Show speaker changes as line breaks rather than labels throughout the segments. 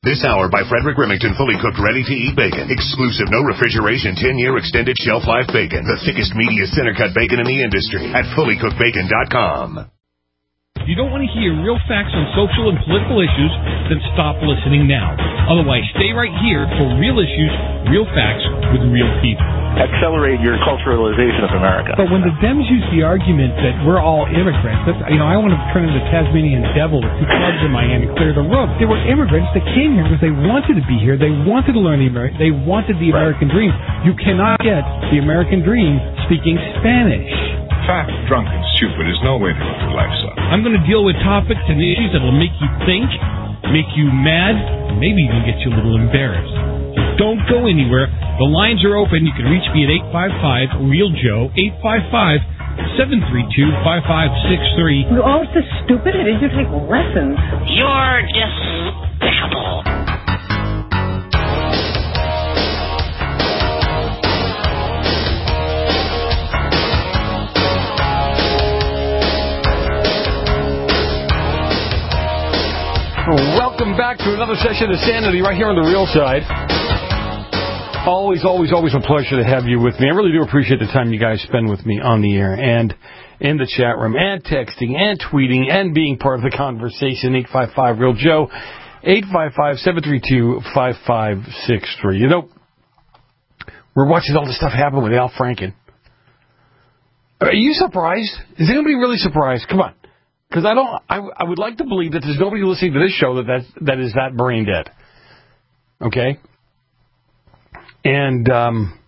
This hour by Frederick Remington, fully cooked, ready-to-eat bacon. Exclusive, no refrigeration, 10-year extended shelf life bacon. The thickest, meatiest center-cut bacon in the industry at fullycookedbacon.com.
If you don't want to hear real facts on social and political issues, then stop listening now. Otherwise, stay right here for real issues, real facts with real people.
Accelerate your culturalization of America.
But when the Dems use the argument that we're all immigrants, that's, I want to turn into the Tasmanian devil with 2 clubs in my hand and clear the room. They were immigrants that came here because they wanted to be here. They wanted to learn they wanted the American dream. You cannot get the American dream speaking Spanish.
Fat, drunk, and stupid is no way to live your life, son.
I'm going to deal with topics and issues that will make you think, make you mad, and maybe even get you a little embarrassed. So don't go anywhere. The lines are open. You can reach me at 855-REAL-JOE, 855-732-5563.
Oh, so stupid. It is. You take lessons.
You're despicable.
Welcome back to another session of Sanity right here on the Real Side. Always a pleasure to have you with me. I really do appreciate the time you guys spend with me on the air and in the chat room and texting and tweeting and being part of the conversation. 855-REAL-JOE, 855-732-5563. You know, we're watching all this stuff happen with Al Franken. Are you surprised? Is anybody really surprised? Come on. Because I would like to believe that there's nobody listening to this show that is that brain dead. Okay? And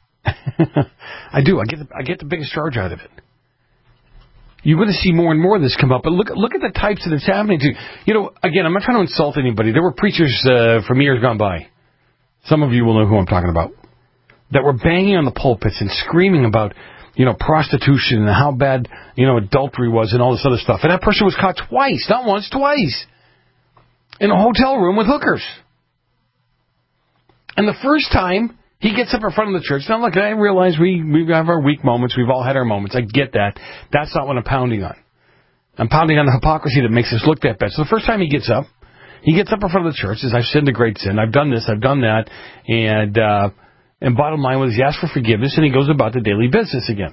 I do. I get the biggest charge out of it. You're going to see more and more of this come up. But look at the types that it's happening to. You know, again, I'm not trying to insult anybody. There were preachers from years gone by. Some of you will know who I'm talking about. That were banging on the pulpits and screaming about, prostitution and how bad, adultery was and all this other stuff. And that person was caught twice, not once, twice, in a hotel room with hookers. And the first time, he gets up in front of the church. Now, look, I realize we have our weak moments. We've all had our moments. I get that. That's not what I'm pounding on. I'm pounding on the hypocrisy that makes us look that bad. So the first time he gets up in front of the church, says, I've sinned a great sin. I've done this, I've done that. And bottom line was he asked for forgiveness, and he goes about the daily business again.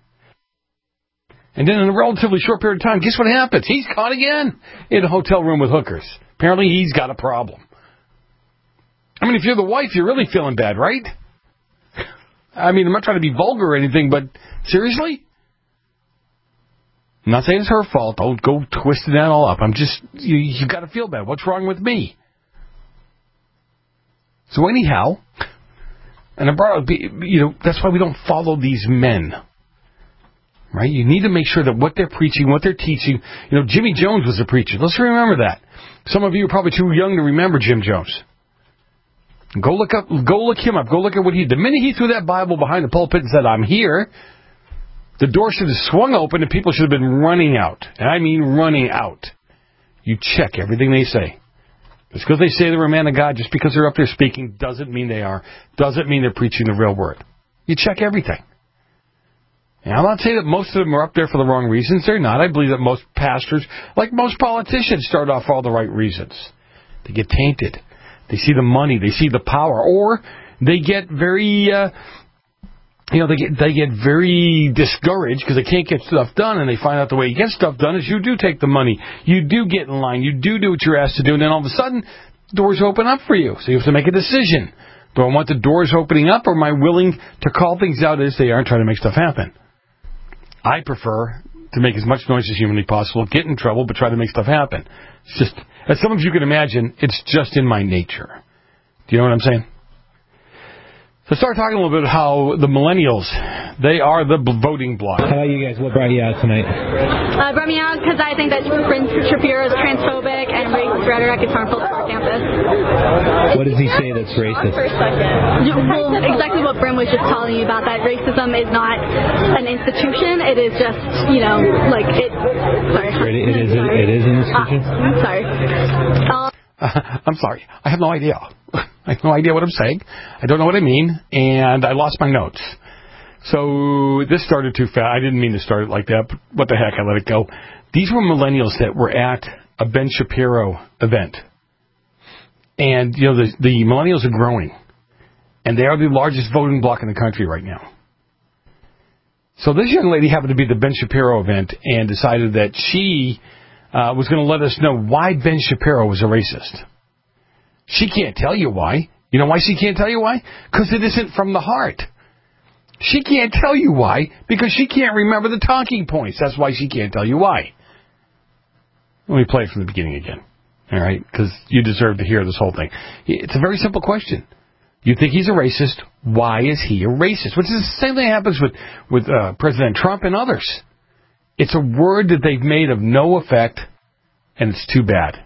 And then in a relatively short period of time, guess what happens? He's caught again in a hotel room with hookers. Apparently he's got a problem. I mean, if you're the wife, you're really feeling bad, right? I mean, I'm not trying to be vulgar or anything, but seriously? I'm not saying it's her fault. Don't go twisting that all up. I'm just, you got to feel bad. What's wrong with me? So anyhow, and I brought up, that's why we don't follow these men. Right? You need to make sure that what they're preaching, what they're teaching, Jimmy Jones was a preacher. Let's remember that. Some of you are probably too young to remember Jim Jones. Go look him up. Go look at what the minute he threw that Bible behind the pulpit and said, I'm here, the door should have swung open and people should have been running out. And I mean running out. You check everything they say. Just because they say they're a man of God, just because they're up there speaking, doesn't mean they are. Doesn't mean they're preaching the real word. You check everything. And I'm not saying that most of them are up there for the wrong reasons. They're not. I believe that most pastors, like most politicians, start off for all the right reasons. They get tainted. They see the money. They see the power. Or they get very, they get very discouraged because they can't get stuff done, and they find out the way you get stuff done is you do take the money. You do get in line. You do what you're asked to do, and then all of a sudden, doors open up for you. So you have to make a decision. Do I want the doors opening up, or am I willing to call things out as they are and try to make stuff happen? I prefer to make as much noise as humanly possible, get in trouble, but try to make stuff happen. It's just, as some of you can imagine, it's just in my nature. Do you know what I'm saying? So start talking a little bit how the millennials, they are the voting bloc.
How about you guys? What brought you out tonight?
Brought me out because I think that Prince Shapiro is transphobic and racist rhetoric is harmful to our campus.
What does he say that's racist?
Well, exactly what Brim was just telling you about, that racism is not an institution. It is just, Sorry.
It is an institution?
Sorry.
I'm sorry. I have no idea. I have no idea what I'm saying. I don't know what I mean, and I lost my notes. So this started too fast. I didn't mean to start it like that, but what the heck, I let it go. These were millennials that were at a Ben Shapiro event. And, you know, the millennials are growing. And they are the largest voting bloc in the country right now. So this young lady happened to be at the Ben Shapiro event and decided that she was going to let us know why Ben Shapiro was a racist. She can't tell you why. You know why she can't tell you why? Because it isn't from the heart. She can't tell you why because she can't remember the talking points. That's why she can't tell you why. Let me play it from the beginning again. All right? Because you deserve to hear this whole thing. It's a very simple question. You think he's a racist. Why is he a racist? Which is the same thing that happens with President Trump and others. It's a word that they've made of no effect, and it's too bad.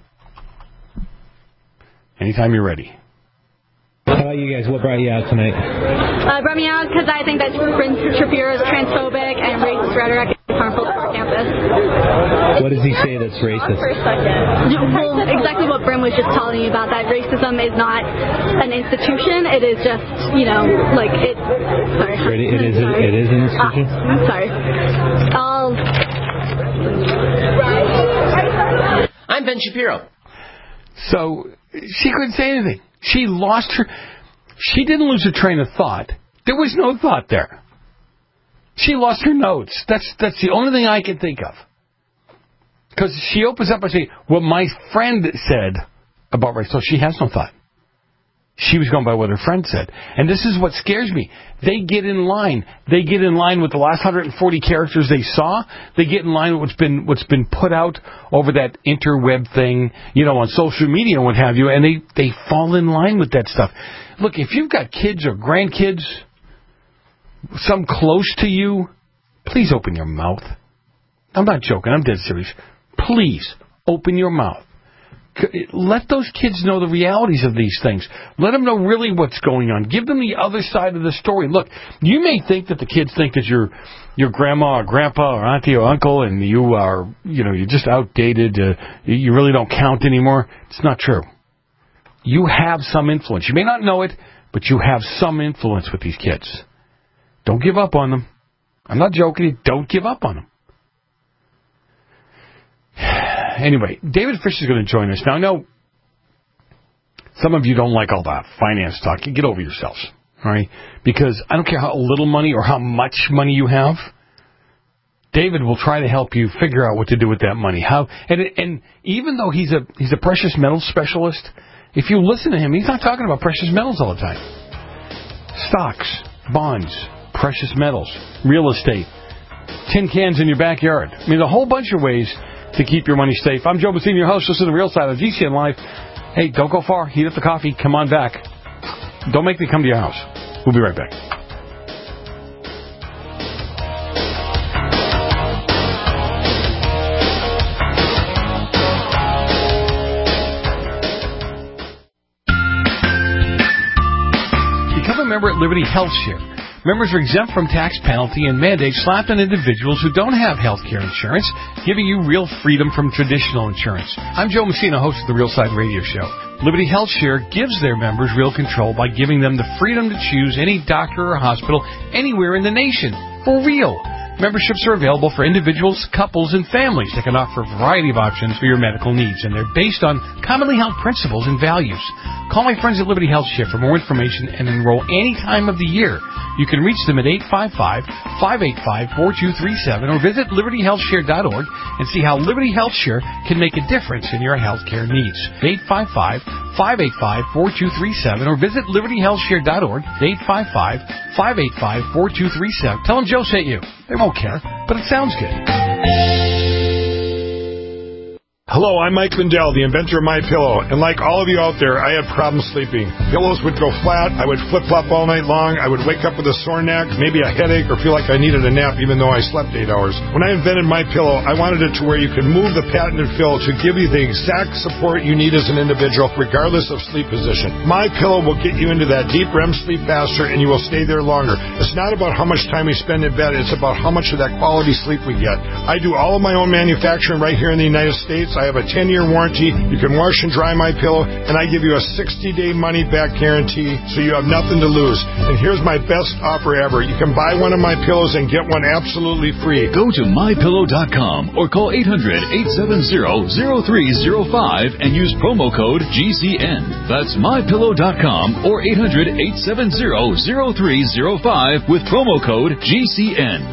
Anytime you're ready.
How about you guys? What brought you out tonight?
Brought me out because I think that Ben Shapiro is transphobic and racist rhetoric is harmful to our campus.
What does he say that's racist?
Well, exactly what Brim was just telling you about, that racism is not an institution. It is just, you know, like it... Sorry.
It is an institution?
I'm sorry.
I'm Ben Shapiro.
So, she couldn't say anything. She lost her... She didn't lose her train of thought. There was no thought there. She lost her notes. That's the only thing I can think of. Because she opens up and says, what my friend said about race. So she has no thought. She was going by what her friend said. And this is what scares me. They get in line. They get in line with the last 140 characters they saw. They get in line with what's been put out over that interweb thing, you know, on social media and what have you, and they fall in line with that stuff. Look, if you've got kids or grandkids, some close to you, please open your mouth. I'm not joking. I'm dead serious. Please open your mouth. Let those kids know the realities of these things. Let them know really what's going on. Give them the other side of the story. Look, you may think that the kids think that your grandma or grandpa or auntie or uncle and you are, you know, you're just outdated. You really don't count anymore. It's not true. You have some influence. You may not know it, but you have some influence with these kids. Don't give up on them. I'm not joking. Don't give up on them. Anyway, David Fisher is going to join us. Now, I know some of you don't like all that finance talk. Get over yourselves, all right? Because I don't care how little money or how much money you have, David will try to help you figure out what to do with that money. And even though he's a precious metals specialist, if you listen to him, he's not talking about precious metals all the time. Stocks, bonds, precious metals, real estate, tin cans in your backyard. I mean, a whole bunch of ways to keep your money safe. I'm Joe Messina, your host. Listen to The Real Side of GCN Live. Hey, don't go far. Heat up the coffee. Come on back. Don't make me come to your house. We'll be right back. Become a member at Liberty Health Share. Members are exempt from tax penalty and mandates slapped on individuals who don't have health care insurance, giving you real freedom from traditional insurance. I'm Joe Messina, host of the Real Side Radio Show. Liberty Health Share gives their members real control by giving them the freedom to choose any doctor or hospital anywhere in the nation. For real. Memberships are available for individuals, couples, and families that can offer a variety of options for your medical needs, and they're based on commonly held principles and values. Call my friends at Liberty Health Share for more information and enroll any time of the year. You can reach them at 855-585-4237 or visit libertyhealthshare.org and see how Liberty Health Share can make a difference in your health care needs. 855-585-4237 or visit libertyhealthshare.org. 855-585-4237. Tell them Joe sent you. They won't care, but it sounds good.
Hello, I'm Mike Lindell, the inventor of MyPillow, and like all of you out there, I had problems sleeping. Pillows would go flat, I would flip-flop all night long, I would wake up with a sore neck, maybe a headache, or feel like I needed a nap even though I slept 8 hours. When I invented MyPillow, I wanted it to where you could move the patented fill to give you the exact support you need as an individual, regardless of sleep position. MyPillow will get you into that deep REM sleep faster, and you will stay there longer. It's not about how much time we spend in bed, it's about how much of that quality sleep we get. I do all of my own manufacturing right here in the United States. I have a 10-year warranty. You can wash and dry my pillow, and I give you a 60-day money-back guarantee, so you have nothing to lose. And here's my best offer ever. You can buy one of my pillows and get one absolutely free.
Go to mypillow.com or call 800-870-0305 and use promo code GCN. That's mypillow.com or 800-870-0305 with promo code GCN.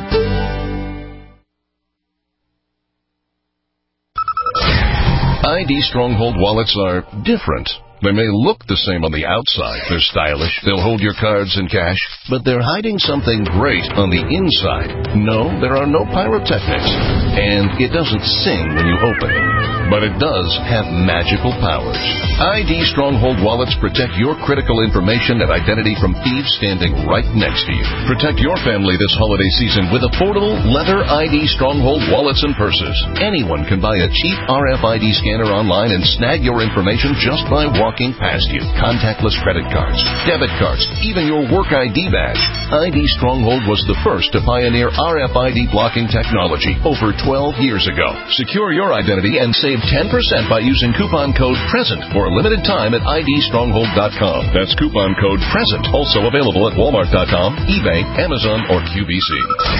ID Stronghold wallets are different. They may look the same on the outside. They're stylish. They'll hold your cards and cash, but they're hiding something great on the inside. No, there are no pyrotechnics, and it doesn't sing when you open it, but it does have magical powers. ID Stronghold wallets protect your critical information and identity from thieves standing right next to you. Protect your family this holiday season with affordable leather ID Stronghold wallets and purses. Anyone can buy a cheap RFID scanner online and snag your information just by walking past you. Contactless credit cards, debit cards, even your work ID badge. ID Stronghold was the first to pioneer RFID blocking technology over 12 years ago. Secure your identity and save 10% by using coupon code PRESENT for a limited time at idstronghold.com. That's coupon code PRESENT. Also available at walmart.com, eBay, Amazon, or QVC.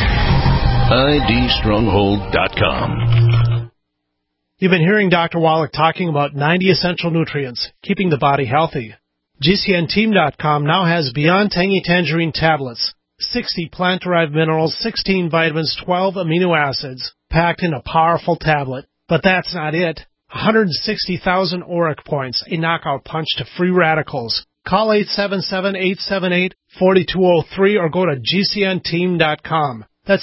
idstronghold.com.
You've been hearing Dr. Wallach talking about 90 essential nutrients, keeping the body healthy. GCNteam.com now has Beyond Tangy Tangerine tablets, 60 plant-derived minerals, 16 vitamins, 12 amino acids, packed in a powerful tablet. But that's not it. 160,000 ORAC points, a knockout punch to free radicals. Call 877-878-4203 or go to GCNteam.com. That's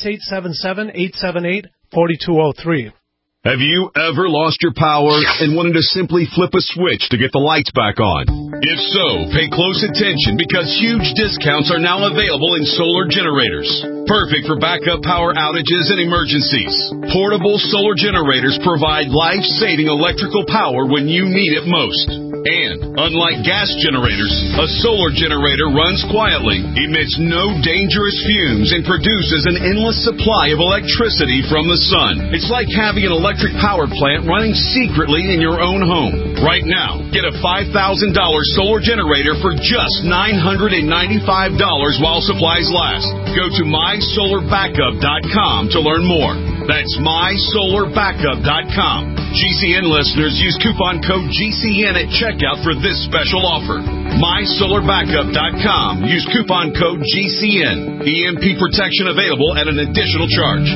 877-878-4203.
Have you ever lost your power and wanted to simply flip a switch to get the lights back on? If so, pay close attention because huge discounts are now available in solar generators. Perfect for backup power outages and emergencies. Portable solar generators provide life-saving electrical power when you need it most. And, unlike gas generators, a solar generator runs quietly, emits no dangerous fumes, and produces an endless supply of electricity from the sun. It's like having an electric power plant running secretly in your own home. Right now, get a $5,000 solar generator for just $995 while supplies last. Go to mysolarbackup.com to learn more. That's mysolarbackup.com. GCN listeners use coupon code GCN at checkout for this special offer. MySolarBackup.com. Use coupon code GCN. EMP protection available at an additional charge.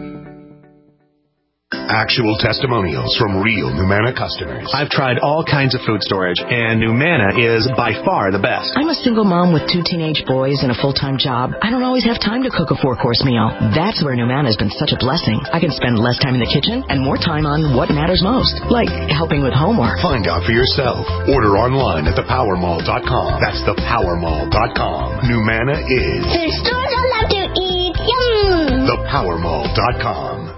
Actual testimonials from real Numana customers.
I've tried all kinds of food storage, and Numana is by far the best.
I'm a single mom with 2 teenage boys and a full-time job. I don't always have time to cook a 4-course meal. That's where Numana has been such a blessing. I can spend less time in the kitchen and more time on what matters most, like helping with homework.
Find out for yourself. Order online at thepowermall.com. That's thepowermall.com. Numana is...
There's stores I love to eat. Yum!
Thepowermall.com.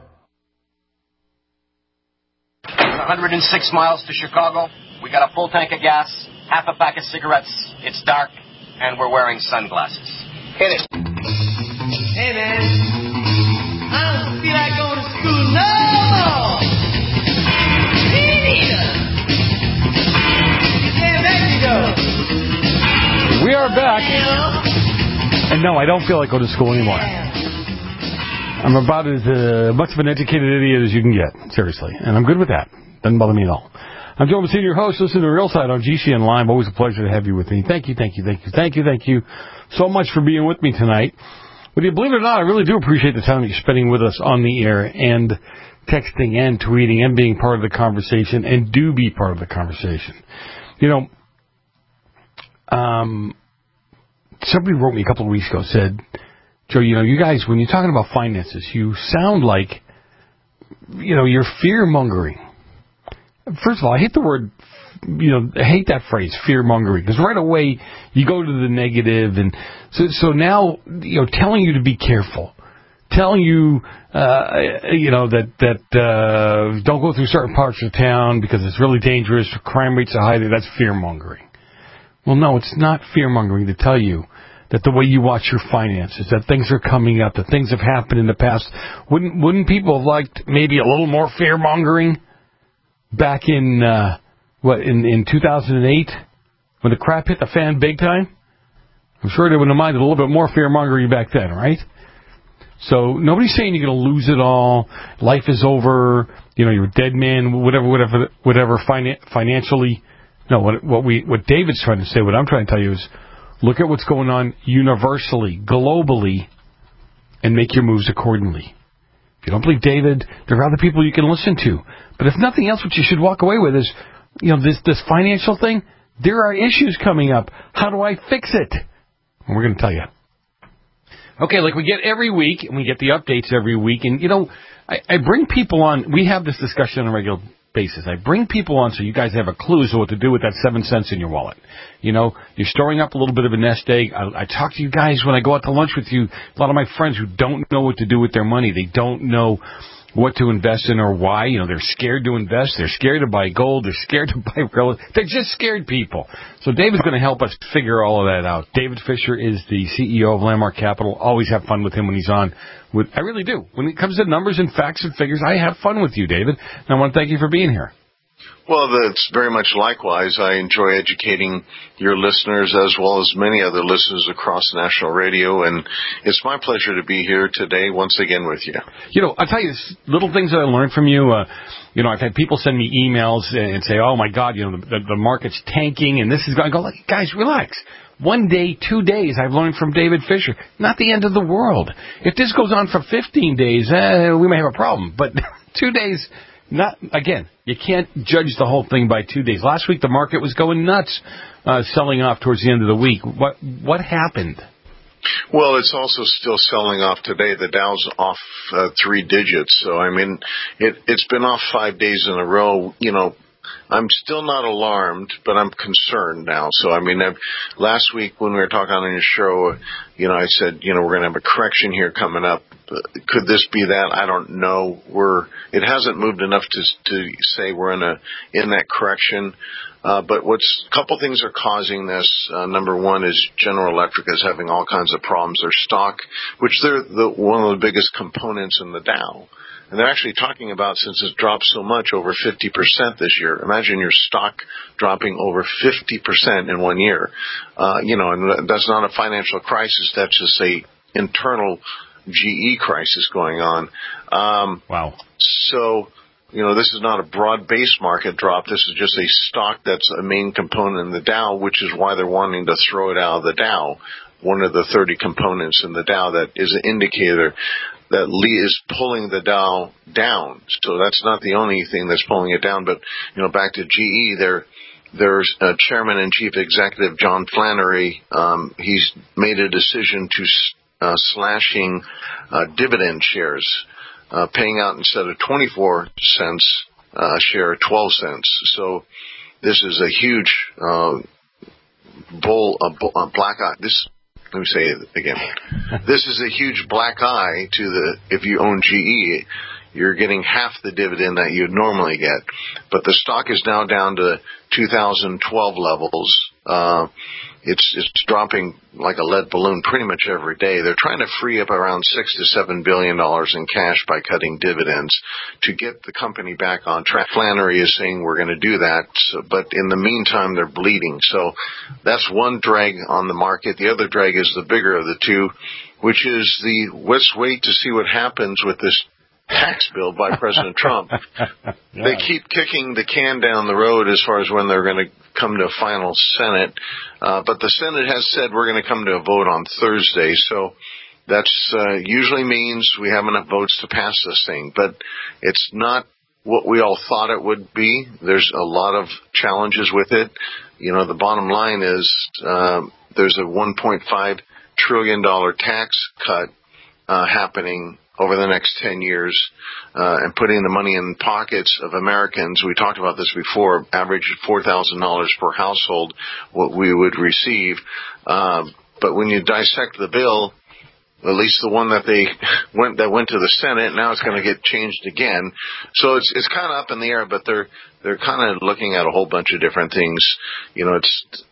106 miles to Chicago. We got a full tank of gas, half a pack of cigarettes. It's dark, and we're wearing sunglasses. Hit it.
Hey, man. I don't feel like going to school no more. Me neither. Yeah, there you go.
We are back. And no, I don't feel like going to school anymore. I'm about as much of an educated idiot as you can get, seriously. And I'm good with that. Doesn't bother me at all. I'm Joe Messina, your host. Listen to Real Side on GCN Live. Always a pleasure to have you with me. Thank you so much for being with me tonight. Whether you believe it or not, I really do appreciate the time that you're spending with us on the air and texting and tweeting and being part of the conversation, and do be part of the conversation. You know, somebody wrote me a couple of weeks ago, said, Joe, you know, you guys, when you're talking about finances, you sound like, you know, you're fear-mongering. First of all, I hate the word, you know, I hate that phrase, fear-mongering, because right away you go to the negative, and so now, you know, telling you to be careful, telling you, you know, that don't go through certain parts of town because it's really dangerous, crime rates are high there, that's fear-mongering. Well, no, it's not fear-mongering to tell you that the way you watch your finances, that things are coming up, that things have happened in the past. Wouldn't people have liked maybe a little more fear-mongering? back in, in 2008, when the crap hit the fan big time? I'm sure they wouldn't have minded a little bit more fear-mongering back then, right? So nobody's saying you're going to lose it all, life is over, you're a dead man, whatever financially. No, what David's trying to say, what I'm trying to tell you is, look at what's going on universally, globally, and make your moves accordingly. If you don't believe David, there are other people you can listen to. But if nothing else, what you should walk away with is, this financial thing, there are issues coming up. How do I fix it? And we're going to tell you. Okay, like we get every week, and we get the updates every week, and, I bring people on. We have this discussion on a regular basis. I bring people on so you guys have a clue as to what to do with that 7 cents in your wallet. You're storing up a little bit of a nest egg. I talk to you guys when I go out to lunch with you, a lot of my friends who don't know what to do with their money. They don't know what to invest in or why. They're scared to invest. They're scared to buy gold. They're scared to buy real estate. They're just scared people. So David's going to help us figure all of that out. David Fisher is the CEO of Landmark Capital. Always have fun with him when he's on. I really do. When it comes to numbers and facts and figures, I have fun with you, David. And I want to thank you for being here.
Well, that's very much likewise. I enjoy educating your listeners as well as many other listeners across national radio, and it's my pleasure to be here today once again with you.
I'll tell you, little things that I learned from you. I've had people send me emails and say, oh, my God, the market's tanking, and this is going to go. Guys, relax. 1 day, 2 days, I've learned from David Fisher. Not the end of the world. If this goes on for 15 days, we may have a problem. But 2 days... you can't judge the whole thing by 2 days. Last week the market was going nuts, selling off towards the end of the week. What happened?
Well, it's also still selling off today. The Dow's off 3 digits. So, it's been off 5 days in a row. I'm still not alarmed, but I'm concerned now. So, last week when we were talking on your show, I said, we're going to have a correction here coming up. Could this be that? I don't know. It hasn't moved enough to say we're in that correction. But a couple things are causing this. Number one is General Electric is having all kinds of problems. Their stock, which they're one of the biggest components in the Dow. And they're actually talking about, since it's dropped so much, over 50% this year. Imagine your stock dropping over 50% in 1 year. And that's not a financial crisis. That's just a internal GE crisis going on.
Wow.
So, this is not a broad-based market drop. This is just a stock that's a main component in the Dow, which is why they're wanting to throw it out of the Dow. One of the 30 components in the Dow that is an indicator that is pulling the Dow down. So that's not the only thing that's pulling it down. But, back to GE, their chairman and chief executive, John Flannery, he's made a decision to slashing dividend shares, paying out instead of 24 cents a share, 12 cents. So this is a huge black eye. Let me say it again. This is a huge black eye if you own GE, you're getting half the dividend that you'd normally get. But the stock is now down to 2012 levels. It's dropping like a lead balloon pretty much every day. They're trying to free up around $6 to $7 billion in cash by cutting dividends to get the company back on track. Flannery is saying we're going to do that, but in the meantime, they're bleeding. So that's one drag on the market. The other drag is the bigger of the two, which is let's wait to see what happens with this tax bill by President Trump. Yeah. They keep kicking the can down the road as far as when they're going to come to a final Senate. But the Senate has said we're going to come to a vote on Thursday. So that's usually means we have enough votes to pass this thing. But it's not what we all thought it would be. There's a lot of challenges with it. The bottom line is there's a $1.5 trillion tax cut happening over the next 10 years, and putting the money in pockets of Americans. We talked about this before, average $4,000 per household, what we would receive. But when you dissect the bill, at least the one that went to the Senate, now it's going to get changed again. So it's kind of up in the air, but they're kind of looking at a whole bunch of different things.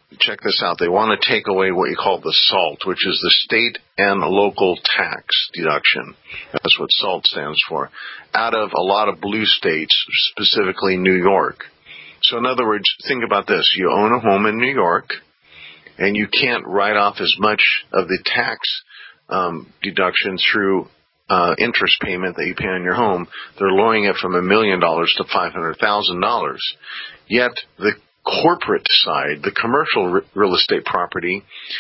check this out. They want to take away what you call the SALT, which is the state and local tax deduction. That's what SALT stands for. Out of a lot of blue states, specifically New York. So in other words, think about this. You own a home in New York, and you can't write off as much of the tax deduction through interest payment that you pay on your home. They're lowering it from $1 million to $500,000. Yet the corporate side, the commercial real estate property,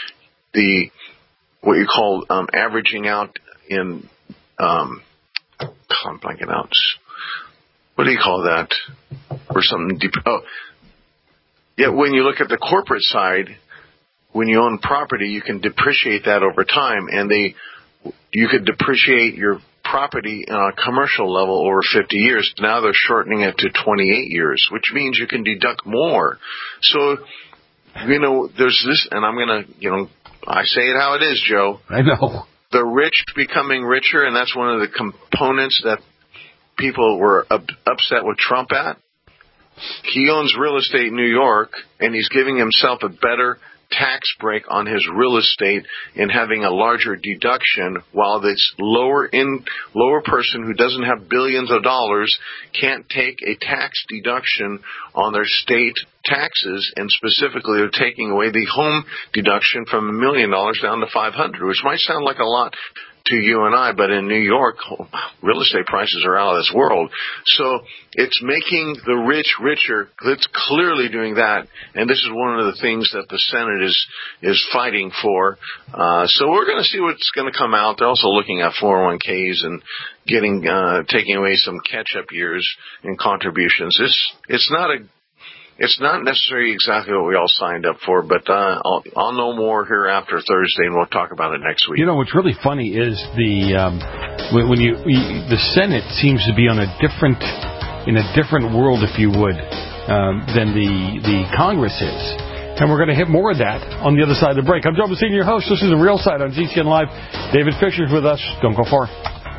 what you call averaging out in, I'm blanking out. What do you call that? Or something deep. Oh, yeah. When you look at the corporate side, when you own property, you can depreciate that over time, and you could depreciate your property on a commercial level over 50 years. Now they're shortening it to 28 years, which means you can deduct more. So, there's this, and I'm going to, I say it how it is, Joe.
I know.
The rich becoming richer, and that's one of the components that people were upset with Trump at. He owns real estate in New York, and he's giving himself a better tax break on his real estate and having a larger deduction, while this lower person who doesn't have billions of dollars can't take a tax deduction on their state taxes, and specifically they're taking away the home deduction from $1 million down to $500,000, which might sound like a lot to you and I, but in New York, real estate prices are out of this world. So it's making the rich richer. It's clearly doing that, and this is one of the things that the Senate is fighting for. So we're going to see what's going to come out. They're also looking at 401ks and taking away some catch-up years in contributions. It's not necessarily exactly what we all signed up for, but I'll know more here after Thursday, and we'll talk about it next week.
What's really funny is the Senate seems to be in a different world, if you would, than the Congress is. And we're going to hit more of that on the other side of the break. I'm Joe Messina, your host. This is The Real Side on GCN Live. David Fisher's with us. Don't go far.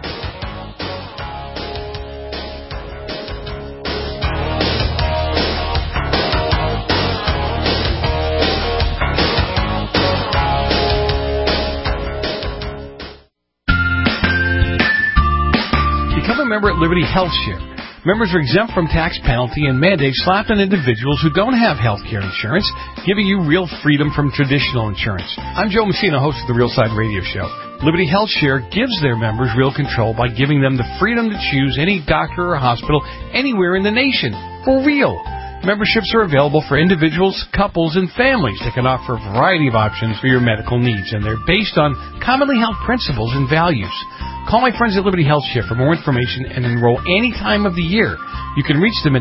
Member at Liberty Health Share. Members are exempt from tax penalty and mandates slapped on individuals who don't have health care insurance, giving you real freedom from traditional insurance. I'm Joe Messina, host of the Real Side Radio Show. Liberty Health Share gives their members real control by giving them the freedom to choose any doctor or hospital anywhere in the nation. For real. Memberships are available for individuals, couples, and families that can offer a variety of options for your medical needs, and they're based on commonly held principles and values. Call my friends at Liberty Health Share for more information and enroll any time of the year. You can reach them at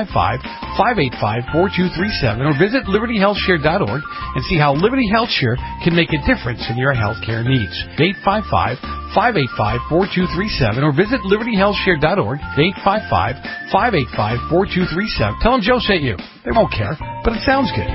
855-585-4237 or visit libertyhealthshare.org and see how Liberty Health Share can make a difference in your health care needs. 855-585-4237 or visit libertyhealthshare.org. 855-585-4237. Tell them Joe sent you. They won't care, but it sounds good.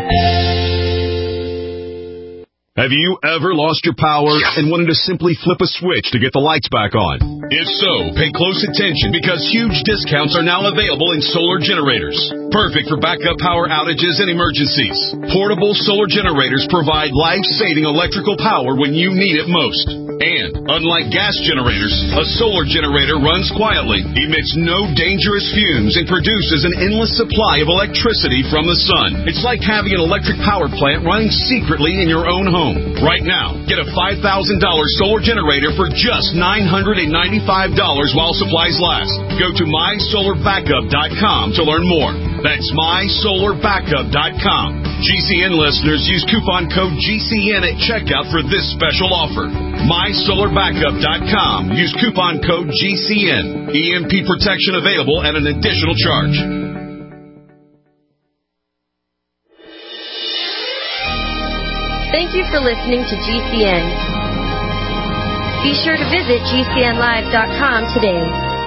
Have you ever lost your power and wanted to simply flip a switch to get the lights back on? If so, pay close attention because huge discounts are now available in solar generators. Perfect for backup power outages and emergencies. Portable solar generators provide life-saving electrical power when you need it most. And, unlike gas generators, a solar generator runs quietly, emits no dangerous fumes, and produces an endless supply of electricity from the sun. It's like having an electric power plant running secretly in your own home. Right now, get a $5,000 solar generator for just $995 while supplies last. Go to mysolarbackup.com to learn more. That's mysolarbackup.com. GCN listeners use coupon code GCN at checkout for this special offer. mysolarbackup.com. Use coupon code GCN. EMP protection available at an additional charge.
Thank you for listening to GCN. Be sure to visit GCNlive.com today.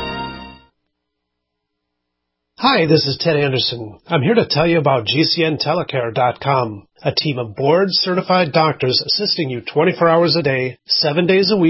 Hi, this is Ted Anderson. I'm here to tell you about GCNtelecare.com, a team of board-certified doctors assisting you 24 hours a day, 7 days a week,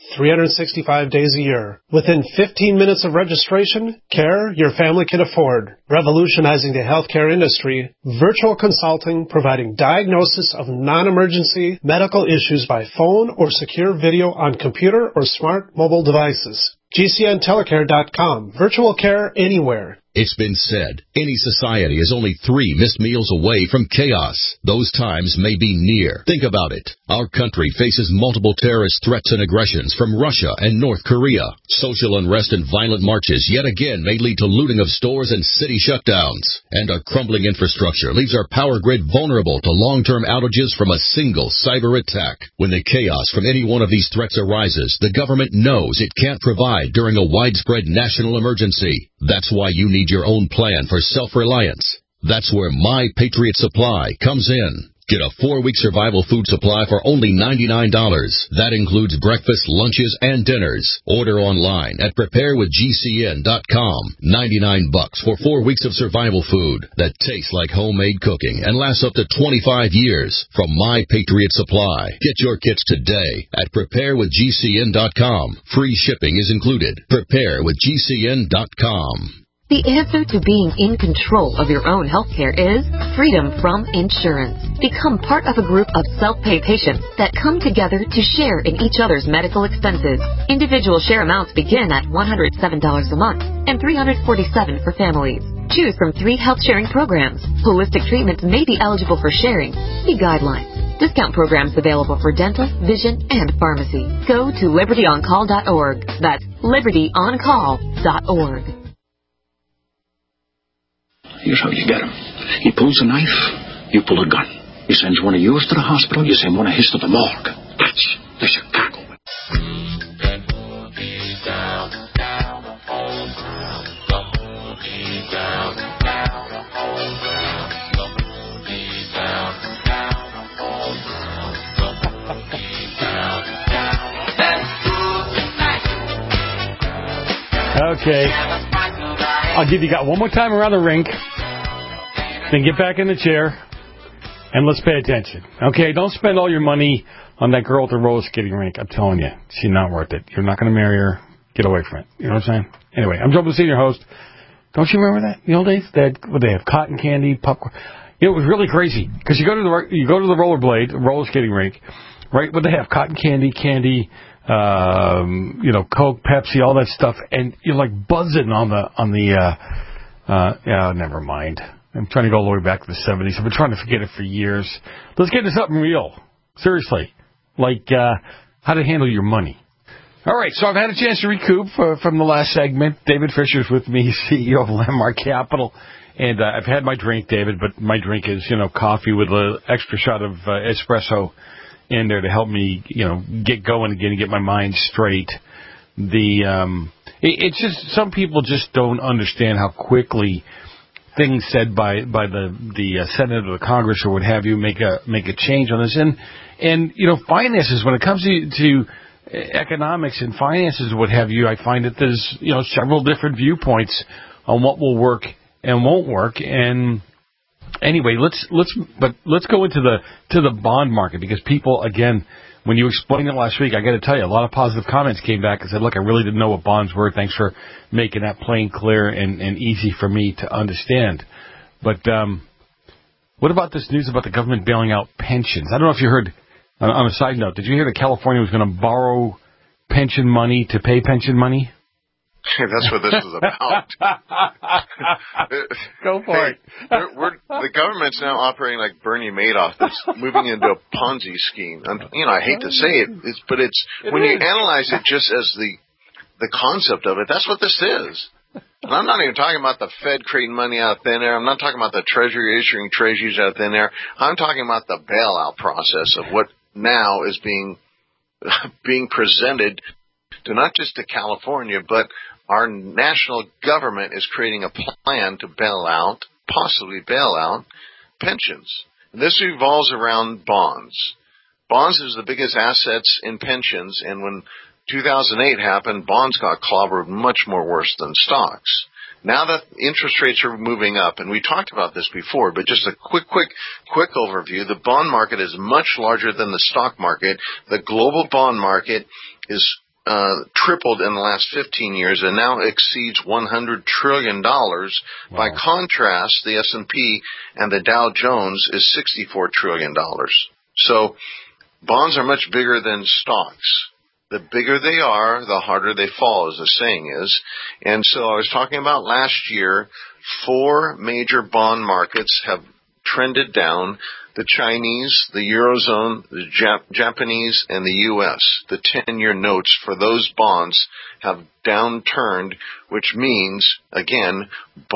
365 days a year. Within 15 minutes of registration, care your family can afford. Revolutionizing the healthcare industry, virtual consulting providing diagnosis of non-emergency medical issues by phone or secure video on computer or smart mobile devices. GCNtelecare.com. Virtual care anywhere.
It's been said, any society is only 3 missed meals away from chaos. Those times may be near. Think about it. Our country faces multiple terrorist threats and aggressions from Russia and North Korea. Social unrest and violent marches yet again may lead to looting of stores and city shutdowns. And our crumbling infrastructure leaves our power grid vulnerable to long-term outages from a single cyber attack. When the chaos from any one of these threats arises, the government knows it can't provide during a widespread national emergency. That's why you need your own plan for self-reliance. That's where My Patriot Supply comes in. Get a 4-week survival food supply for only $99. That includes breakfast, lunches, and dinners. Order online at preparewithgcn.com. $99 for 4 weeks of survival food that tastes like homemade cooking and lasts up to 25 years from My Patriot Supply. Get your kits today at preparewithgcn.com. Free shipping is included. Preparewithgcn.com.
The answer to being in control of your own healthcare is freedom from insurance. Become part of a group of self-pay patients that come together to share in each other's medical expenses. Individual share amounts begin at $107 a month and $347 for families. Choose from 3 health-sharing programs. Holistic treatments may be eligible for sharing. See guidelines. Discount programs available for dental, vision, and pharmacy. Go to libertyoncall.org. That's libertyoncall.org.
Here's how you get him. He pulls a knife, you pull a gun. He sends one of yours to the hospital, you send one of his to the morgue. That's the Chicago way.
Okay. I'll give you one more time around the rink. Then get back in the chair, and let's pay attention. Okay, don't spend all your money on that girl at the roller skating rink. I'm telling you, she's not worth it. You're not going to marry her. Get away from it. You know what I'm saying? Anyway, I'm Joe Blasini, your host. Don't you remember that? The old days? They have cotton candy, popcorn. You know, it was really crazy because you go to the roller skating rink, right? Where they have cotton candy, Coke, Pepsi, all that stuff, and you're like buzzing on the never mind. I'm trying to go all the way back to the 70s. I've been trying to forget it for years. Let's get into something real. Seriously. Like, how to handle your money. All right, so I've had a chance to recoup from the last segment. David Fisher's with me, CEO of Landmark Capital. And I've had my drink, David, but my drink is, coffee with an extra shot of espresso in there to help me, get going again and get my mind straight. It's just some people just don't understand how quickly things said by the Senate or the Congress or what have you make a change on this. And finances, when it comes to economics and finances or what have you, I find that there's several different viewpoints on what will work and won't work. And anyway, let's go into the bond market, because people, again, when you explained it last week, I got to tell you, a lot of positive comments came back and said, look, I really didn't know what bonds were. Thanks for making that plain, clear, and easy for me to understand. But what about this news about the government bailing out pensions? I don't know if you heard, on a side note, did you hear that California was going to borrow pension money to pay pension money?
That's what this is about.
Go for it.
The government's now operating like Bernie Madoff. That's moving into a Ponzi scheme. I hate to say it, but when you analyze it just as the concept of it, that's what this is. And I'm not even talking about the Fed creating money out thin air. I'm not talking about the Treasury issuing treasuries out thin air. I'm talking about the bailout process of what now is being presented to not just to California, but our national government is creating a plan to possibly bail out pensions. And this revolves around bonds. Bonds is the biggest assets in pensions, and when 2008 happened, bonds got clobbered much more worse than stocks. Now that interest rates are moving up, and we talked about this before, but just a quick overview, the bond market is much larger than the stock market. The global bond market is tripled in the last 15 years and now exceeds $100 trillion. Wow. By contrast, the S&P and the Dow Jones is $64 trillion. So bonds are much bigger than stocks. The bigger they are, the harder they fall, as the saying is. And so I was talking about last year, 4 major bond markets have trended down: the Chinese, the Eurozone, the Japanese, and the U.S. The 10-year notes for those bonds have downturned, which means, again,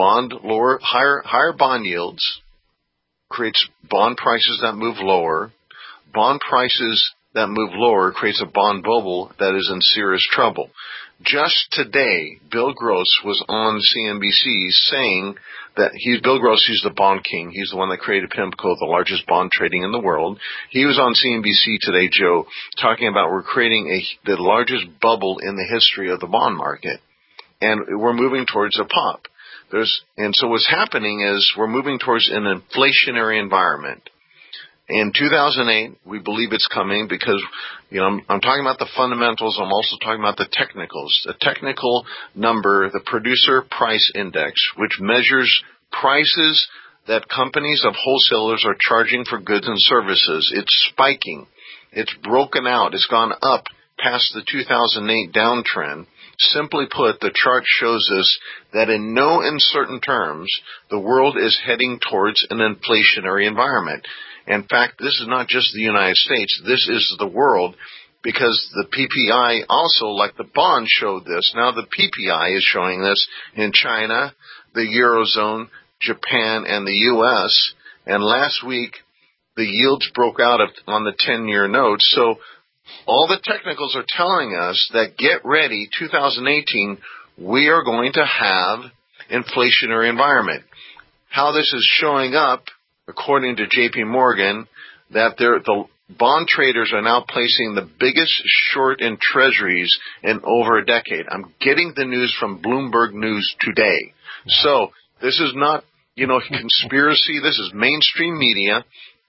higher bond yields creates bond prices that move lower. Bond prices that move lower creates a bond bubble that is in serious trouble. Just today, Bill Gross was on CNBC saying that Bill Gross, he's the bond king. He's the one that created PIMCO, the largest bond trading in the world. He was on CNBC today, Joe, talking about we're creating the largest bubble in the history of the bond market. And we're moving towards a pop. And so what's happening is we're moving towards an inflationary environment. In 2008, we believe it's coming because, I'm talking about the fundamentals. I'm also talking about the technicals. The technical number, the producer price index, which measures prices that companies of wholesalers are charging for goods and services. It's spiking. It's broken out. It's gone up past the 2008 downtrend. Simply put, the chart shows us that in no uncertain terms, the world is heading towards an inflationary environment. In fact, this is not just the United States. This is the world, because the PPI also, like the bond, showed this. Now the PPI is showing this in China, the Eurozone, Japan, and the U.S. And last week, the yields broke out on the 10-year notes. So all the technicals are telling us that get ready, 2018, we are going to have inflationary environment. How this is showing up, according to J.P. Morgan, that the bond traders are now placing the biggest short in treasuries in over a decade. I'm getting the news from Bloomberg News today. So this is not, conspiracy. This is mainstream media.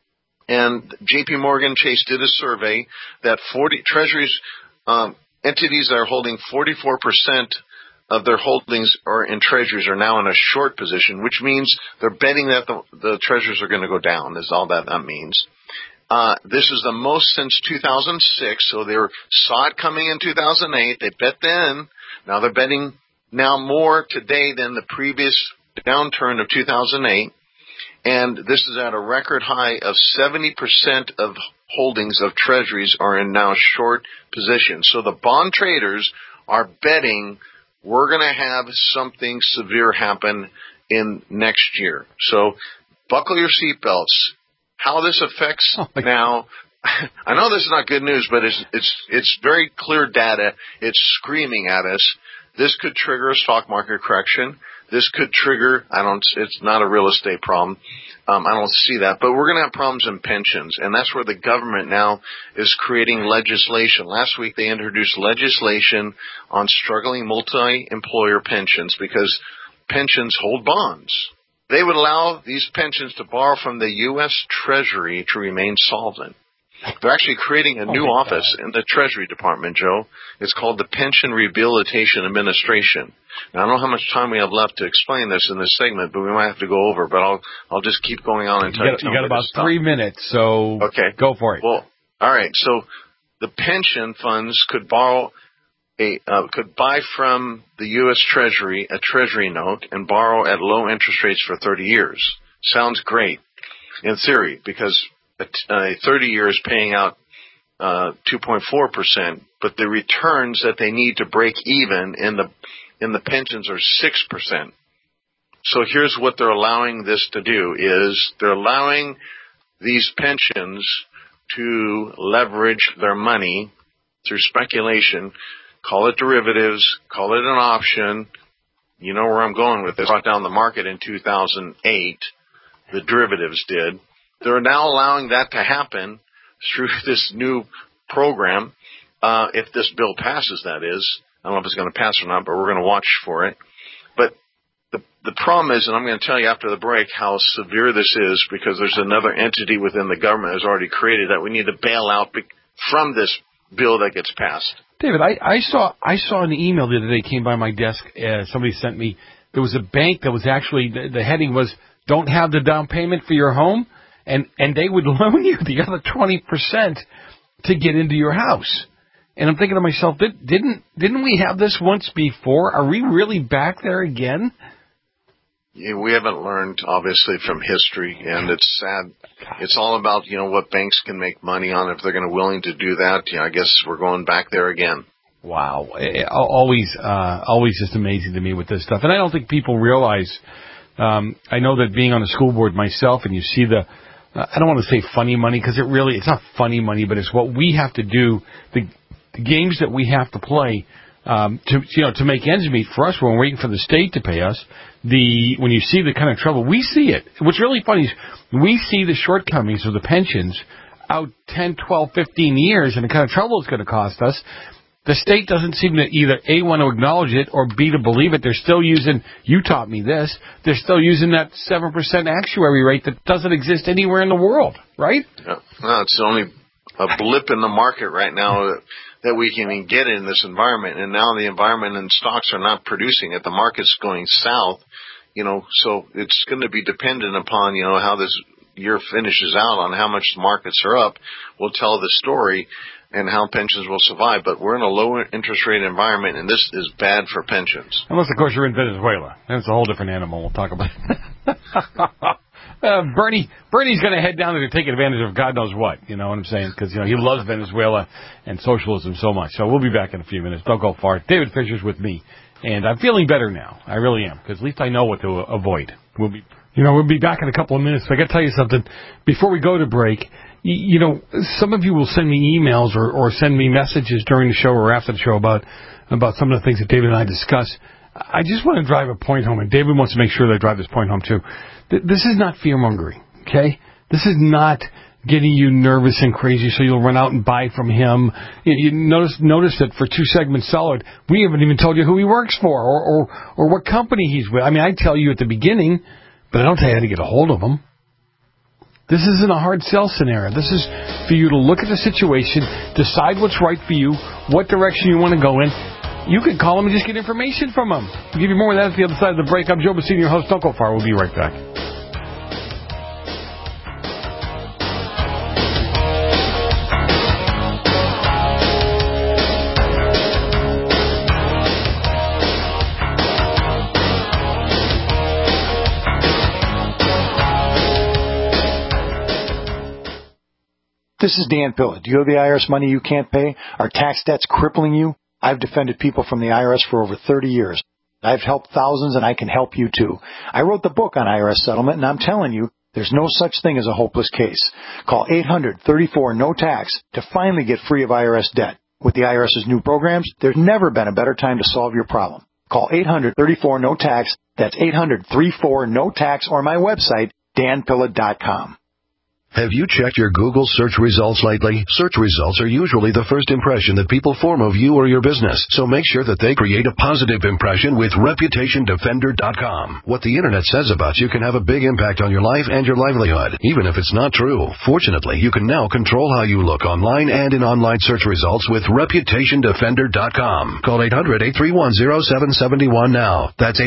And J.P. Morgan Chase did a survey that 40 treasuries, entities that are holding 44% of their holdings are in treasuries are now in a short position, which means they're betting that the treasuries are going to go down, is all that means. This is the most since 2006, so they saw it coming in 2008. They bet then. Now they're betting now more today than the previous downturn of 2008. And this is at a record high of 70% of holdings of treasuries are in now short position. So the bond traders are betting we're going to have something severe happen in next year. So buckle your seatbelts. How this affects now, I know this is not good news, but it's very clear data. It's screaming at us. This could trigger a stock market correction. This could trigger, it's not a real estate problem. I don't see that. But we're going to have problems in pensions, and that's where the government now is creating legislation. Last week they introduced legislation on struggling multi-employer pensions because pensions hold bonds. They would allow these pensions to borrow from the U.S. Treasury to remain solvent. They're actually creating a new office in the Treasury Department, Joe. It's called the Pension Rehabilitation Administration. Now, I don't know how much time we have left to explain this in this segment, but we might have to go over. But I'll just keep going on until you
got about 3 minutes, so
okay,
go for it.
Well, all right. So the pension funds could could buy from the U.S. Treasury a Treasury note and borrow at low interest rates for 30 years. Sounds great in theory, because a 30-year is paying out 2.4%, but the returns that they need to break even in the pensions are 6%. So here's what they're allowing this to do is they're allowing these pensions to leverage their money through speculation. Call it derivatives, call it an option. You know where I'm going with this. Brought down the market in 2008. The derivatives did. They're now allowing that to happen through this new program. If this bill passes, that is. I don't know if it's going to pass or not, but we're going to watch for it. But the problem is, and I'm going to tell you after the break how severe this is, because there's another entity within the government that's already created that we need to bail out from this bill that gets passed.
David, I saw an email the other day came by my desk. Somebody sent me. There was a bank that was actually the heading was "Don't have the down payment for your home," and they would loan you the other 20% to get into your house. And I'm thinking to myself, didn't we have this once before? Are we really back there again?
Yeah, we haven't learned, obviously, from history, and it's sad. It's all about, what banks can make money on. If they're going to willing to do that, I guess we're going back there again.
Wow. Always just amazing to me with this stuff. And I don't think people realize, I know that being on the school board myself, and you see I don't want to say funny money, because it's not funny money, but it's what we have to do, the games that we have to play, to make ends meet for us when we're waiting for the state to pay us. When you see the kind of trouble, we see it. What's really funny is we see the shortcomings of the pensions out 10, 12, 15 years and the kind of trouble it's going to cost us. The state doesn't seem to either A, want to acknowledge it, or B, to believe it. They're still using, you taught me this, they're still using that 7% actuary rate that doesn't exist anywhere in the world, right?
No, it's only a blip in the market right now that we can even get in this environment. And now the environment and stocks are not producing it. The market's going south, so it's going to be dependent upon, how this year finishes out on how much the markets are up. Will tell the story and how pensions will survive. But we're in a low interest rate environment, and this is bad for pensions.
Unless, of course, you're in Venezuela. That's a whole different animal. We'll talk about it. Bernie's going to head down there to take advantage of God knows what, you know what I'm saying? Because, he loves Venezuela and socialism so much. So we'll be back in a few minutes. Don't go far. David Fisher's with me, and I'm feeling better now. I really am, because at least I know what to avoid. We'll be back in a couple of minutes. But I got to tell you something. Before we go to break, some of you will send me emails or send me messages during the show or after the show about some of the things that David and I discuss. I just want to drive a point home, and David wants to make sure that I drive this point home too. This is not fear-mongering, okay? This is not getting you nervous and crazy so you'll run out and buy from him. You notice that for 2 segments solid, we haven't even told you who he works for or what company he's with. I mean, I tell you at the beginning, but I don't tell you how to get a hold of him. This isn't a hard sell scenario. This is for you to look at the situation, decide what's right for you, what direction you want to go in. You can call him and just get information from him. We'll give you more of that at the other side of the break. I'm Joe Bassini, your host. Don't go far. We'll be right back.
This is Dan Pilla. Do you owe the IRS money you can't pay? Are tax debts crippling you? I've defended people from the IRS for over 30 years. I've helped thousands, and I can help you too. I wrote the book on IRS settlement, and I'm telling you, there's no such thing as a hopeless case. Call 800-34-NO-TAX to finally get free of IRS debt. With the IRS's new programs, there's never been a better time to solve your problem. Call 800-34-NO-TAX. That's 800-34-NO-TAX, or my website, danpilla.com.
Have you checked your Google search results lately? Search results are usually the first impression that people form of you or your business, so make sure that they create a positive impression with ReputationDefender.com. What the Internet says about you can have a big impact on your life and your livelihood, even if it's not true. Fortunately, you can now control how you look online and in online search results with ReputationDefender.com. Call 800-831-0771 now. That's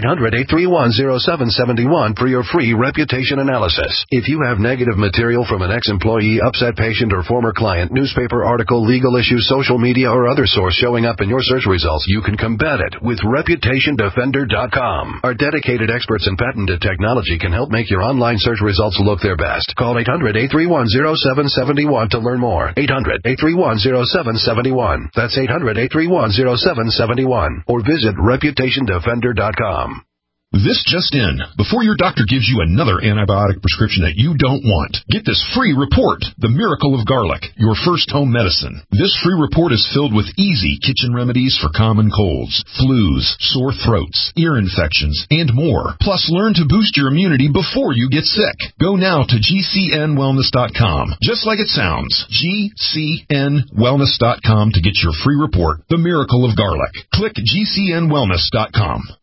800-831-0771 for your free reputation analysis. If you have negative material from an ex-employee, upset patient, or former client, newspaper article, legal issue, social media, or other source showing up in your search results, you can combat it with ReputationDefender.com. Our dedicated experts in patented technology can help make your online search results look their best. Call 800-831-0771 to learn more. 800-831-0771. That's 800-831-0771. Or visit ReputationDefender.com.
This just in. Before your doctor gives you another antibiotic prescription that you don't want, get this free report, The Miracle of Garlic, your first home medicine. This free report is filled with easy kitchen remedies for common colds, flus, sore throats, ear infections, and more. Plus, learn to boost your immunity before you get sick. Go now to GCNwellness.com, just like it sounds, GCNwellness.com to get your free report, The Miracle of Garlic. Click GCNwellness.com.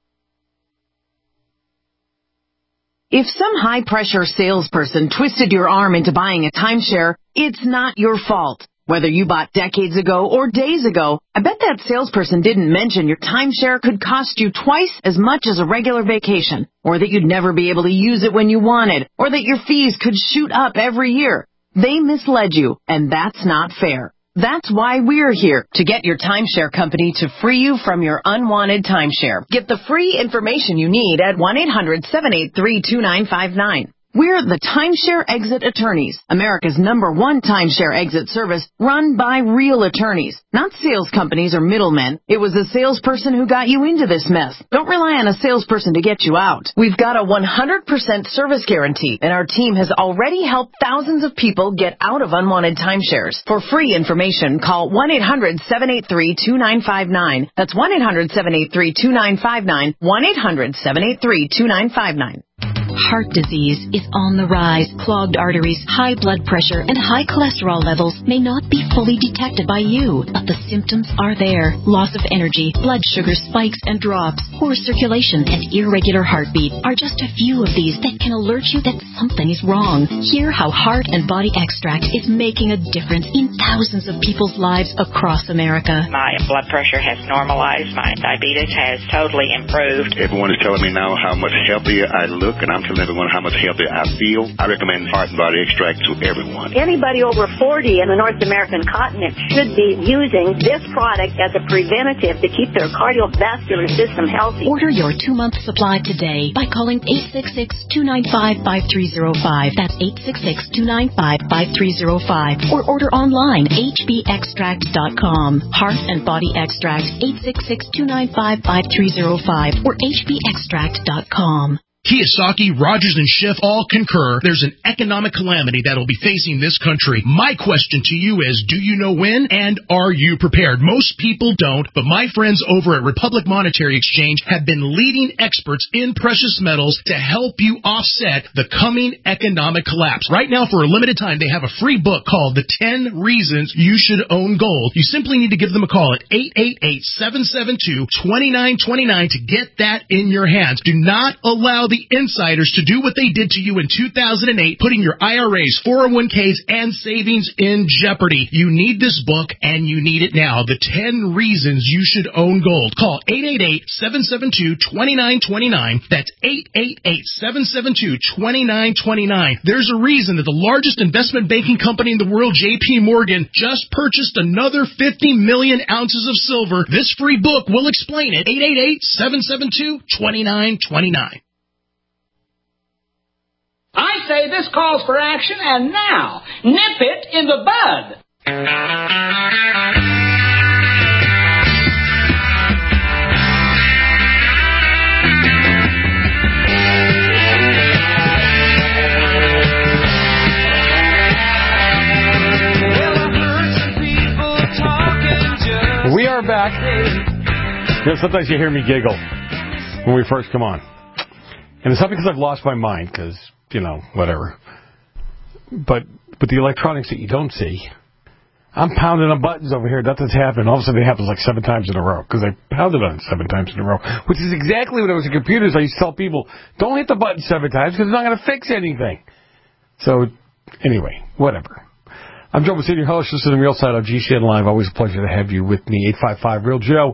If some high-pressure salesperson twisted your arm into buying a timeshare, it's not your fault. Whether you bought decades ago or days ago, I bet that salesperson didn't mention your timeshare could cost you twice as much as a regular vacation, or that you'd never be able to use it when you wanted, or that your fees could shoot up every year. They misled you, and that's not fair. That's why we're here, to get your timeshare company to free you from your unwanted timeshare. Get the free information you need at 1-800-783-2959. We're the Timeshare Exit Attorneys, America's #1 timeshare exit service run by real attorneys, not sales companies or middlemen. It was a salesperson who got you into this mess. Don't rely on a salesperson to get you out. We've got a 100% service guarantee, and our team has already helped thousands of people get out of unwanted timeshares. For free information, call 1-800-783-2959. That's 1-800-783-2959, 1-800-783-2959.
Heart disease is on the rise. Clogged arteries, high blood pressure, and high cholesterol levels may not be fully detected by you, but the symptoms are there. Loss of energy, blood sugar spikes and drops, poor circulation, and irregular heartbeat are just a few of these that can alert you that something is wrong. Hear how Heart and Body Extract is making a difference in thousands of people's lives across America.
My blood pressure has normalized. My diabetes has totally improved.
Everyone is telling me now how much healthier I look, and I'm telling everyone how much healthier I feel. I recommend Heart and Body Extract to everyone.
Anybody over 40 in the North American continent should be using this product as a preventative to keep their cardiovascular system healthy.
Order your 2-month supply today by calling 866-295-5305. That's 866-295-5305. Or order online, hbextract.com. Heart and Body Extract, 866-295-5305 or hbextract.com.
Kiyosaki, Rogers, and Schiff all concur there's an economic calamity that will be facing this country. My question to you is, do you know when, and are you prepared? Most people don't, but my friends over at Republic Monetary Exchange have been leading experts in precious metals to help you offset the coming economic collapse. Right now, for a limited time, they have a free book called The 10 Reasons You Should Own Gold. You simply need to give them a call at 888-772-2929 to get that in your hands. Do not allow the insiders to do what they did to you in 2008, putting your IRAs, 401ks, and savings in jeopardy. You need this book, and you need it now. The 10 Reasons You Should Own Gold. Call 888-772-2929. That's 888-772-2929. There's a reason that the largest investment banking company in the world, J.P. Morgan, just purchased another 50 million ounces of silver. This free book will explain it. 888-772-2929.
I say this calls for action, and now, nip it in the bud.
We are back. You know, sometimes you hear me giggle when we first come on. And it's not because I've lost my mind, because, you know, whatever. But the electronics that you don't see, I'm pounding on buttons over here. Nothing's happening. All of a sudden it happens like 7 times in a row, because I pounded on it 7 times in a row, which is exactly when I was in computers. I used to tell people, don't hit the button 7 times, because it's not going to fix anything. So, anyway, whatever. I'm Joe Senior host. This is the Real Side on GCN Live. Always a pleasure to have you with me. 855-REAL-JOE,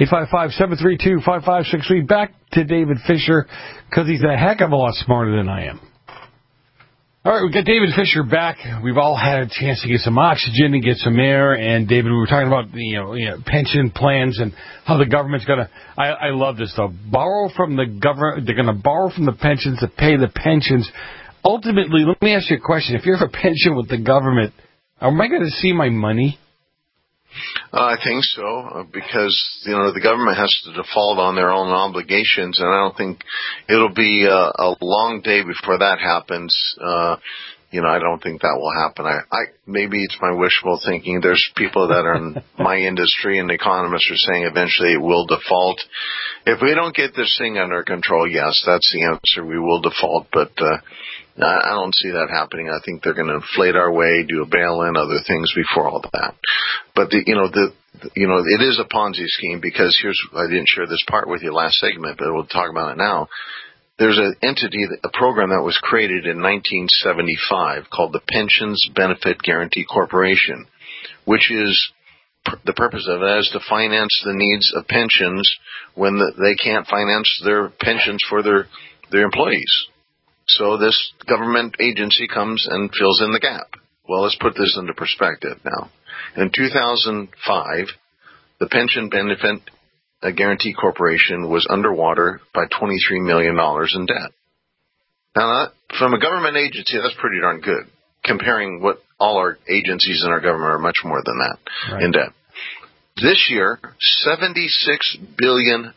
855-732-5563. Back to David Fisher, because he's a heck of a lot smarter than I am. All right, we got David Fisher back. We've all had a chance to get some oxygen and get some air. And, David, we were talking about the pension plans and how the government's going to... I love this, though. Borrow from the government. They're going to borrow from the pensions to pay the pensions. Ultimately, let me ask you a question. If you have a pension with the government... am I going to see my money?
I think so, because, the government has to default on their own obligations, and I don't think it'll be a long day before that happens. I don't think that will happen. Maybe it's my wishful thinking. There's people that are in my industry, and economists are saying eventually it will default. If we don't get this thing under control, yes, that's the answer. We will default, but I don't see that happening. I think they're going to inflate our way, do a bail-in, other things before all that. But it is a Ponzi scheme, because I didn't share this part with you last segment, but we'll talk about it now. There's an entity, a program that was created in 1975 called the Pensions Benefit Guaranty Corporation, which is the purpose of it is to finance the needs of pensions when they can't finance their pensions for their employees. So this government agency comes and fills in the gap. Well, let's put this into perspective now. In 2005, the Pension Benefit Guaranty Corporation was underwater by $23 million in debt. Now, from a government agency, that's pretty darn good, comparing what all our agencies in our government are much more than that in debt. This year, $76 billion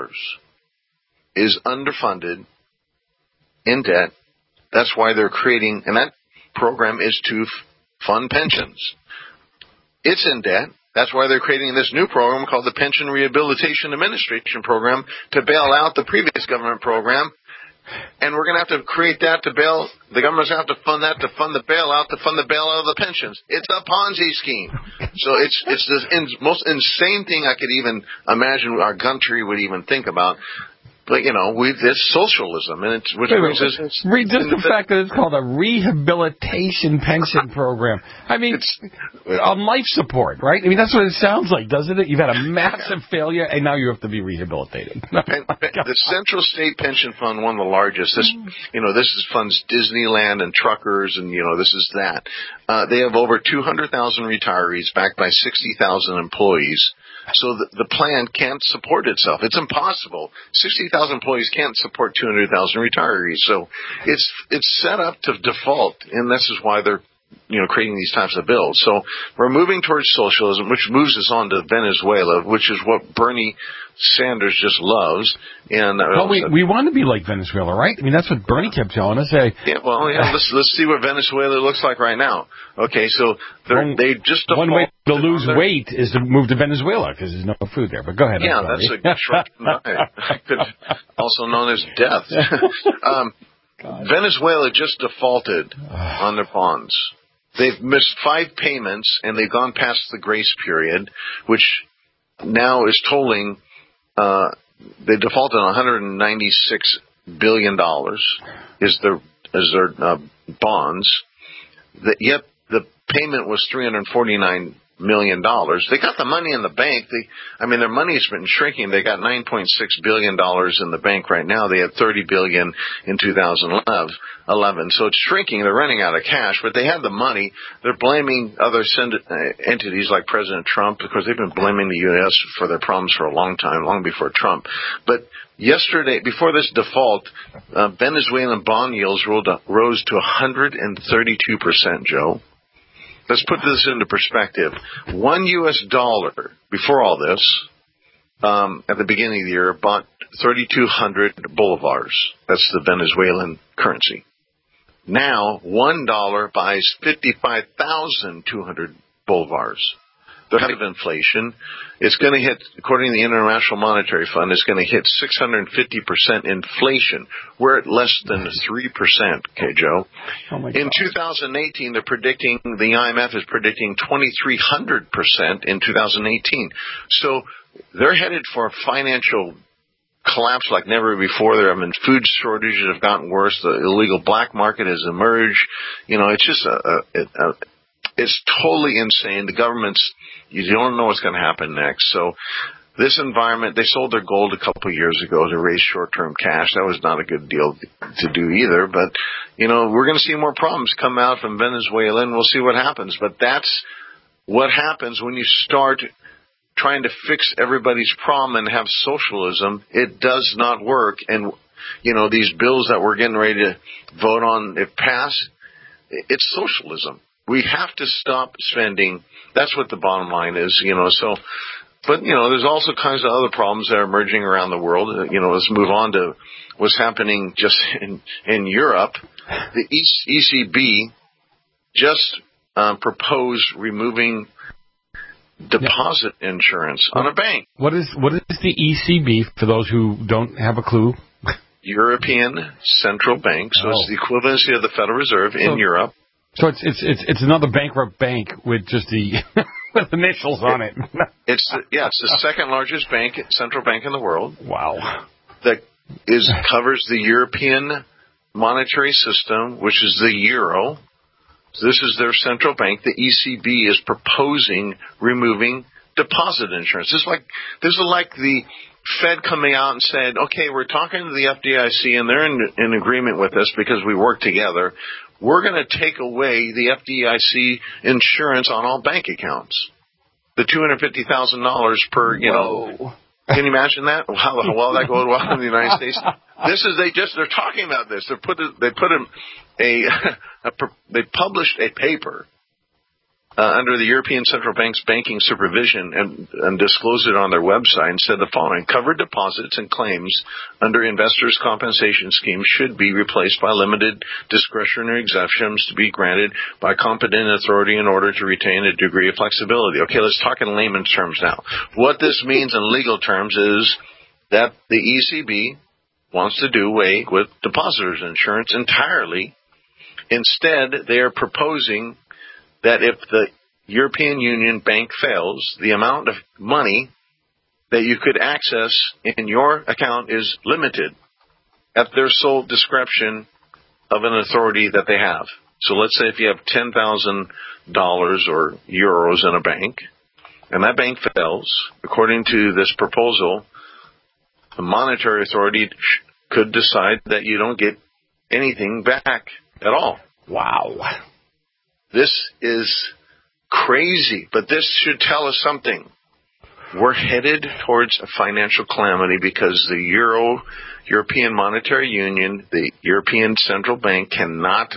is underfunded in debt. That's why they're creating, and that program is to fund pensions. It's in debt. That's why they're creating this new program called the Pension Rehabilitation Administration Program to bail out the previous government program. And we're going to have to create that to bail, the government's going to have to fund that to fund the bailout, to fund the bailout of the pensions. It's a Ponzi scheme. So it's the most insane thing I could even imagine our country would even think about. But, it's socialism. And it's, which brings us...
Just the fact that it's called a rehabilitation pension program. I mean, it's on life support, right? I mean, that's what it sounds like, doesn't it? You've had a massive failure, and now you have to be rehabilitated.
The Central State Pension Fund, one of the largest. This funds Disneyland and truckers, and, this is that. They have over 200,000 retirees backed by 60,000 employees. So the plan can't support itself. It's impossible. 60,000 employees can't support 200,000 retirees. So it's set up to default, and this is why they're creating these types of bills. So we're moving towards socialism, which moves us on to Venezuela, which is what Bernie Sanders just loves. And
we want to be like Venezuela, right? I mean, that's what Bernie kept telling us.
Let's see what Venezuela looks like right now. Okay, so they just
one way to lose weight is to move to Venezuela because there's no food there. But go ahead.
Yeah, that's a short diet, also known as death. Venezuela just defaulted on their bonds. They've missed 5 payments, and they've gone past the grace period, which now is totaling. They defaulted on $196 billion is their bonds. Yet the payment was $349 million. They got the money in the bank. Their money's been shrinking. They got $9.6 billion in the bank right now. They had $30 billion in 2011. So it's shrinking. They're running out of cash, but they had the money. They're blaming other entities like President Trump, because they've been blaming the U.S. for their problems for a long time, long before Trump. But yesterday, before this default, Venezuelan bond yields rose to 132%, Joe. Let's put this into perspective. $1 before all this, at the beginning of the year, bought 3,200 bolivars. That's the Venezuelan currency. Now, $1 buys 55,200 bolivars. The rate of inflation is going to hit, according to the International Monetary Fund, it's going to hit 650% inflation. We're at less than 3%, okay, Joe?
Oh my
in 2018, the IMF is predicting 2,300% in 2018. So they're headed for a financial collapse like never before. Food shortages have gotten worse. The illegal black market has emerged. It's just it's totally insane. The government's, you don't know what's going to happen next. So this environment, they sold their gold a couple of years ago to raise short-term cash. That was not a good deal to do either. But, we're going to see more problems come out from Venezuela, and we'll see what happens. But that's what happens when you start trying to fix everybody's problem and have socialism. It does not work. And, these bills that we're getting ready to vote on, if passed, it's socialism. We have to stop spending. That's what the bottom line is, But, there's also kinds of other problems that are emerging around the world. Let's move on to what's happening just in Europe. The ECB just proposed removing deposit insurance on a bank.
What is the ECB, for those who don't have a clue?
European Central Bank. So it's the equivalency of the Federal Reserve in Europe.
So it's another bankrupt bank with just the with initials on it.
It's the second largest central bank in the world.
Wow.
That covers the European monetary system, which is the euro. This is their central bank. The ECB is proposing removing deposit insurance. This is like the Fed coming out and said, okay, we're talking to the FDIC, and they're in agreement with us because we work together. We're going to take away the FDIC insurance on all bank accounts. The $250,000 per, Whoa. Can you imagine that? How well that goes well in the United States. They're talking about this. They published a paper under the European Central Bank's banking supervision and disclosed it on their website and said the following: covered deposits and claims under investors' compensation schemes should be replaced by limited discretionary exemptions to be granted by competent authority in order to retain a degree of flexibility. Okay, let's talk in layman's terms now. What this means in legal terms is that the ECB wants to do away with depositors' insurance entirely. Instead, they are proposing that if the European Union bank fails, the amount of money that you could access in your account is limited at their sole discretion of an authority that they have. So let's say if you have $10,000 or euros in a bank, and that bank fails, according to this proposal, the monetary authority could decide that you don't get anything back at all.
Wow.
This is crazy, but this should tell us something. We're headed towards a financial calamity because the European Monetary Union, the European Central Bank, cannot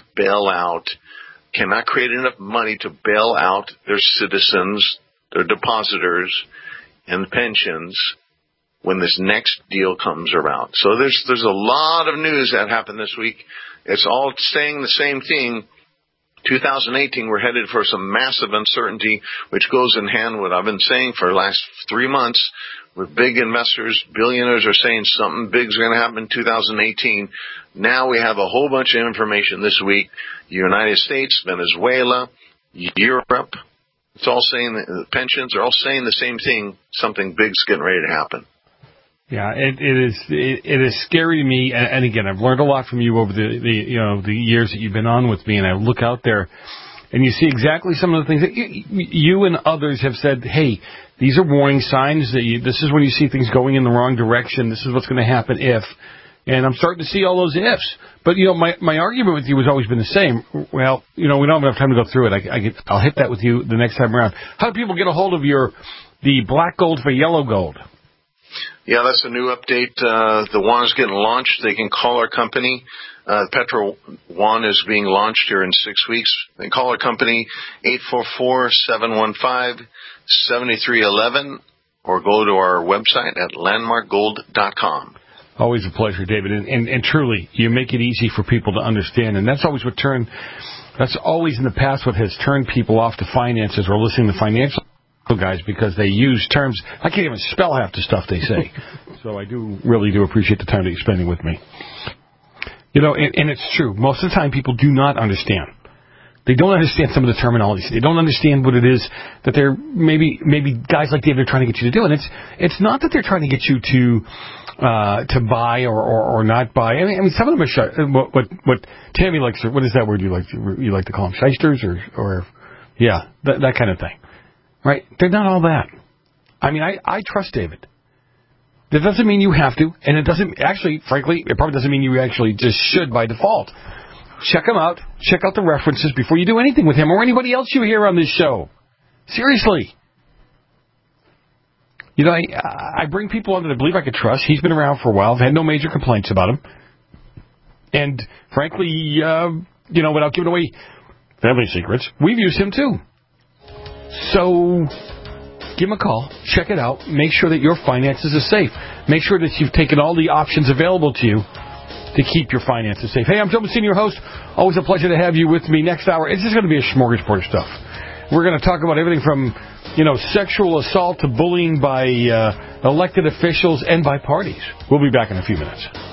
create enough money to bail out their citizens, their depositors, and pensions when this next deal comes around. So there's a lot of news that happened this week. It's all saying the same thing. 2018, we're headed for some massive uncertainty, which goes in hand with what I've been saying for the last 3 months with big investors. Billionaires are saying something big's going to happen in 2018. Now we have a whole bunch of information this week. United States, Venezuela, Europe, it's all saying that the pensions are all saying the same thing. Something big's getting ready to happen.
Yeah, it is scary to me, and again, I've learned a lot from you over the years that you've been on with me, and I look out there, and you see exactly some of the things that you and others have said. Hey, these are warning signs that this is when you see things going in the wrong direction. This is what's going to happen if, and I'm starting to see all those ifs. But my argument with you has always been the same. Well, we don't have enough time to go through it. I'll hit that with you the next time around. How do people get a hold of the black gold for yellow gold?
Yeah, that's a new update. The Yuan is getting launched. They can call our company. Petro Yuan is being launched here in 6 weeks. They can call our company 844-715-7311 or go to our website at landmarkgold.com.
Always a pleasure, David. And truly, you make it easy for people to understand. And that's always that's always in the past what has turned people off to finances or listening to financial guys, because they use terms I can't even spell half the stuff they say. So I really do appreciate the time that you're spending with me. And it's true. Most of the time people do not understand. They don't understand some of the terminology. They don't understand what it is that they're maybe guys like David are trying to get you to do. And it's not that they're trying to get you to buy or not buy. I mean some of them are what Tammy likes. What is that word you like to call them? Shysters or yeah, that kind of thing. Right? They're not all that. I mean, I trust David. That doesn't mean you have to, and it doesn't actually, frankly, it probably doesn't mean you actually just should by default. Check him out. Check out the references before you do anything with him or anybody else you hear on this show. Seriously. I bring people on that I believe I could trust. He's been around for a while. I've had no major complaints about him. And frankly, without giving away family secrets, we've used him too. So give him a call, check it out, make sure that your finances are safe. Make sure that you've taken all the options available to you to keep your finances safe. Hey, I'm Joe Messina, your host. Always a pleasure to have you with me. Next hour, it's just going to be a smorgasbord of stuff. We're going to talk about everything from, sexual assault to bullying by elected officials and by parties. We'll be back in a few minutes.